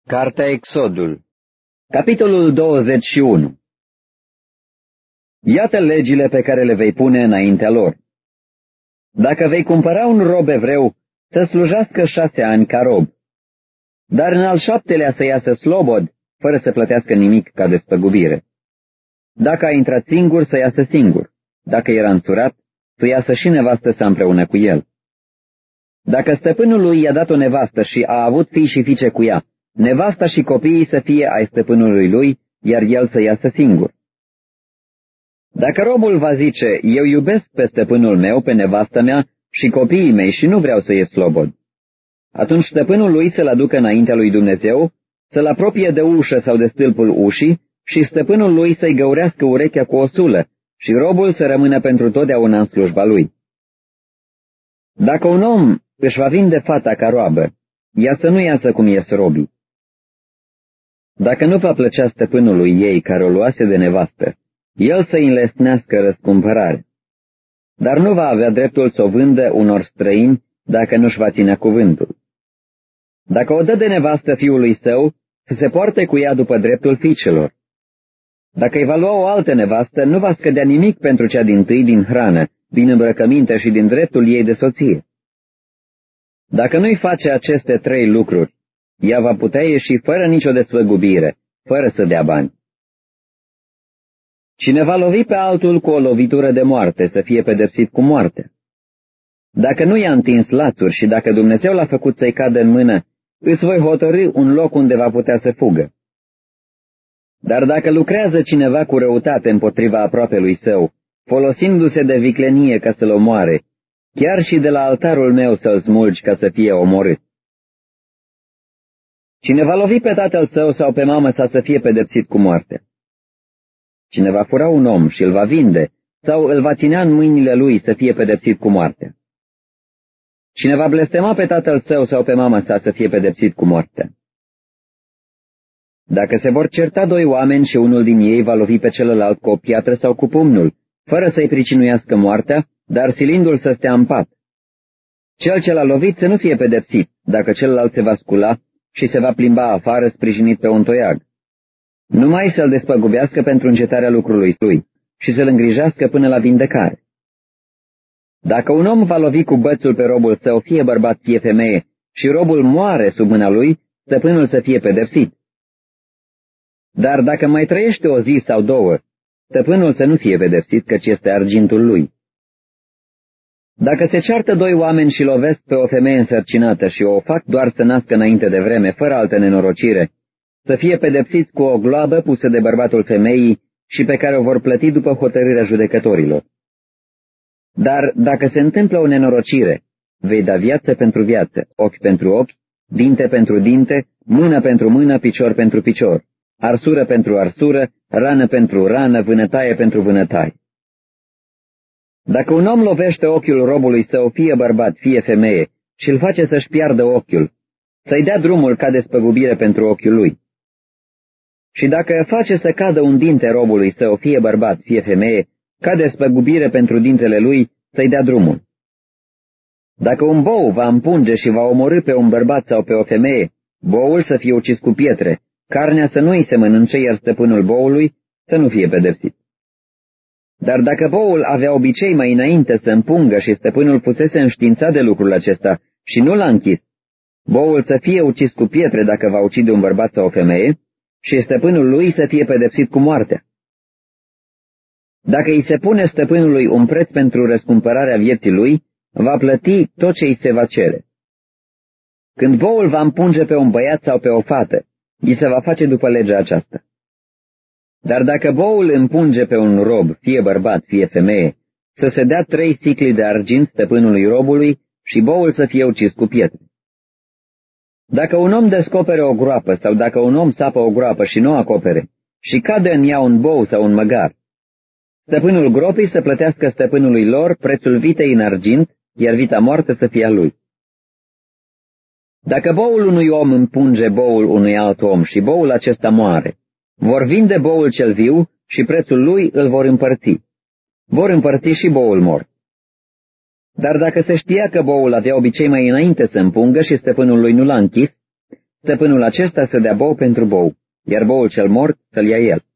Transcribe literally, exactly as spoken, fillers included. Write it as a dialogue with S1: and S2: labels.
S1: Cartea Exodul, capitolul douăzeci și unu. Iată legile pe care le vei pune înaintea lor. Dacă vei cumpăra un rob evreu, să slujească șase ani ca rob, dar în al șaptelea să iasă slobod, fără să plătească nimic ca despăgubire. Dacă a intrat singur, să iasă singur. Dacă era însurat, să iasă și nevastă sa împreună cu el. Dacă stăpânul lui i-a dat o nevastă și a avut fii și fiice cu ea, nevasta și copiii să fie ai stăpânului lui, iar el să iasă singur. Dacă robul va zice, eu iubesc pe stăpânul meu, pe nevasta mea și copiii mei și nu vreau să ies slobod, atunci stăpânul lui să-l aducă înaintea lui Dumnezeu, să-l apropie de ușă sau de stâlpul ușii și stăpânul lui să-i găurească urechea cu o sulă și robul să rămână pentru totdeauna în slujba lui. Dacă un om își va vinde fata ca roabă, ea să nu iasă cum ies robii. Dacă nu va plăcea stăpânului ei care o luase de nevastă, el să-i înlesnească răscumpărare. Dar nu va avea dreptul să o vândă unor străini dacă nu-și va ține cuvântul. Dacă o dă de nevastă fiului său, să se poarte cu ea după dreptul fiicelor. Dacă îi va lua o altă nevastă, nu va scădea nimic pentru cea dintâi din hrană, din îmbrăcăminte și din dreptul ei de soție. Dacă nu-i face aceste trei lucruri, ea va putea ieși fără nicio desfăgubire, fără să dea bani. Cine va lovi pe altul cu o lovitură de moarte, să fie pedepsit cu moarte. Dacă nu i-a întins lațuri și dacă Dumnezeu l-a făcut să-i cadă în mână, îți voi hotărî un loc unde va putea să fugă. Dar dacă lucrează cineva cu răutate împotriva aproapelui său, folosindu-se de viclenie ca să-l omoare, chiar și de la altarul meu să-l smulgi ca să fie omorât. Cine va lovi pe tatăl său sau pe mamă sa să fie pedepsit cu moarte. Cine va fura un om și îl va vinde sau îl va ținea în mâinile lui să fie pedepsit cu moarte. Cine va blestema pe tatăl său sau pe mama sa să fie pedepsit cu moarte. Dacă se vor certa doi oameni și unul din ei va lovi pe celălalt cu o piatră sau cu pumnul, fără să-i pricinuiască moartea, dar silindu-l să stea în pat, cel ce l-a lovit să nu fie pedepsit, dacă celălalt se va scula și se va plimba afară sprijinit pe un toiag. Numai să-l despăgubească pentru încetarea lucrului lui și să-l îngrijească până la vindecare. Dacă un om va lovi cu bățul pe robul său, fie bărbat, fie femeie, și robul moare sub mâna lui, stăpânul să fie pedepsit. Dar dacă mai trăiește o zi sau două, stăpânul să nu fie pedepsit, căci este argintul lui. Dacă se ceartă doi oameni și lovesc pe o femeie însărcinată și o fac doar să nască înainte de vreme, fără altă nenorocire, să fie pedepsiți cu o gloabă pusă de bărbatul femeii și pe care o vor plăti după hotărârea judecătorilor. Dar dacă se întâmplă o nenorocire, vei da viață pentru viață, ochi pentru ochi, dinte pentru dinte, mână pentru mână, picior pentru picior, arsură pentru arsură, rană pentru rană, vânătaie pentru vânătaie. Dacă un om lovește ochiul robului său, fie bărbat, fie femeie, și îl face să-și piardă ochiul, să-i dea drumul ca despăgubire pentru ochiul lui. Și dacă face să cadă un dinte robului său, fie bărbat, fie femeie, ca despăgubire pentru dintele lui, să-i dea drumul. Dacă un bou va împunge și va omorî pe un bărbat sau pe o femeie, boul să fie ucis cu pietre, carnea să nu-i se mănânce, iar stăpânul boului să nu fie pedepsit. Dar dacă boul avea obicei mai înainte să împungă și stăpânul fusese înștiințat de lucrul acesta și nu l-a închis, boul să fie ucis cu pietre dacă va ucide un bărbat sau o femeie și stăpânul lui să fie pedepsit cu moartea. Dacă îi se pune stăpânului un preț pentru răscumpărarea vieții lui, va plăti tot ce îi se va cere. Când boul va împunge pe un băiat sau pe o fată, îi se va face după legea aceasta. Dar dacă boul împunge pe un rob, fie bărbat, fie femeie, să se dea trei sicli de argint stăpânului robului și boul să fie ucis cu pietre. Dacă un om descopere o groapă sau dacă un om sapă o groapă și nu o acopere și cade în ea un bou sau un măgar, stăpânul gropii să plătească stăpânului lor prețul vitei în argint, iar vita moartă să fie a lui. Dacă boul unui om împunge boul unui alt om și boul acesta moare, vor vinde boul cel viu și prețul lui îl vor împărți. Vor împărți și boul mort. Dar dacă se știa că boul avea obicei mai înainte să împungă și stăpânul lui nu l-a închis, stăpânul acesta să dea bou pentru bou, iar boul cel mort să-l ia el.